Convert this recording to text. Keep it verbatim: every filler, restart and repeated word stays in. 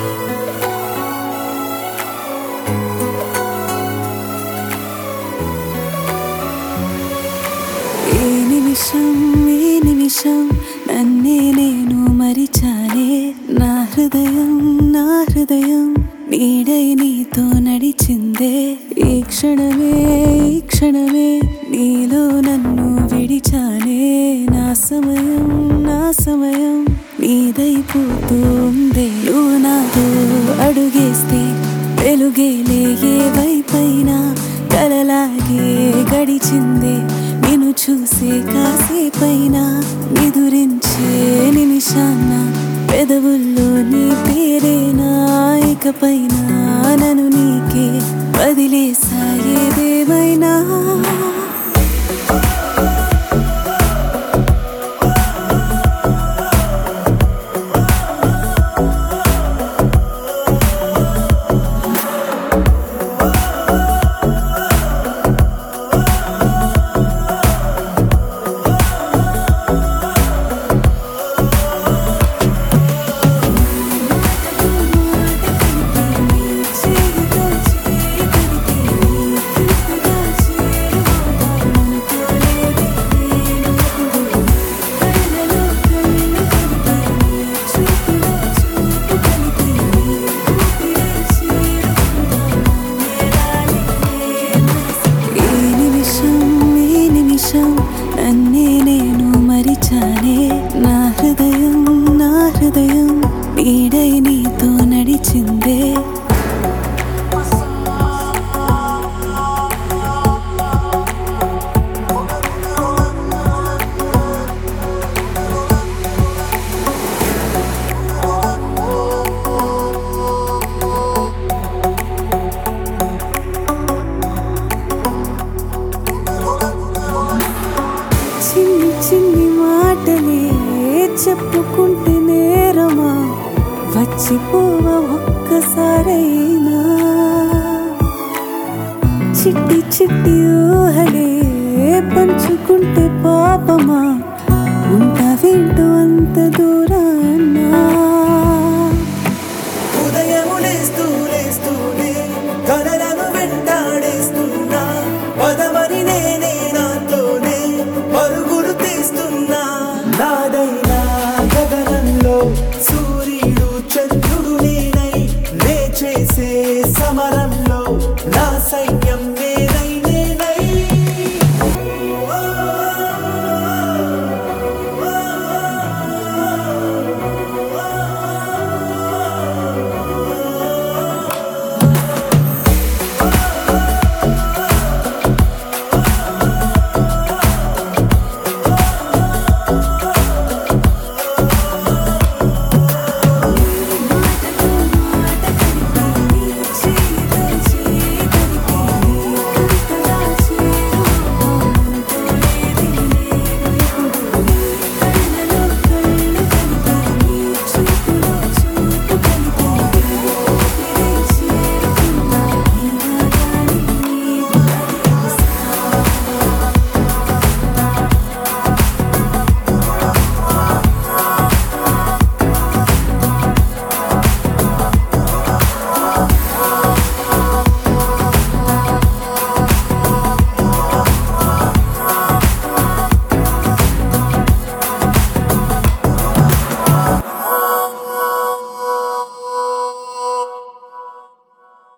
ఏ నిమిషం ఏ నిమిషం నన్నే నేను మరిచానే నా హృదయం నా హృదయం నీడై నీతో నడిచిందే ఈ క్షణమే ఈ క్షణమే నీలో నన్ను విడిచానే నా సమయం నా సమయం నీదైపోతూ ఉందే నువ్వు నాతో అడుగేస్తే వెలుగేలే ఏ వైపైనా కలలాగే గడిచిందే నిన్ను చూసే కాసేపైనా నిదురించే నిమిషాన్న పెదవుల్లో నీ పేరేనా ఇకపైన నన్ను నీకే వదిలేసా ఏదేమైనా నన్నే నేను మరిచానే నా హృదయం నా హృదయం నీడై నీతో నడిచిందే చిన్ని చిన్ని మాటలే చెప్పుకుంటే నేరమా వచ్చిపోవ ఒక్కసారైనా చిట్టి చిట్టి ఊహలే పంచుకుంటే పాపమా ఉంటావేంటో అంత దూరాన్నా ఉదయము లేస్తూ లేస్తూనే కలలను వెంటాడేస్తున్నా పదమని నేనే నాతోనే పరుగులు తీస్తున్నా నాదైనా గగనంలో సూర్యుడు చంద్రుడు నేనై నే చేసే సమరంలో నా సైన్యం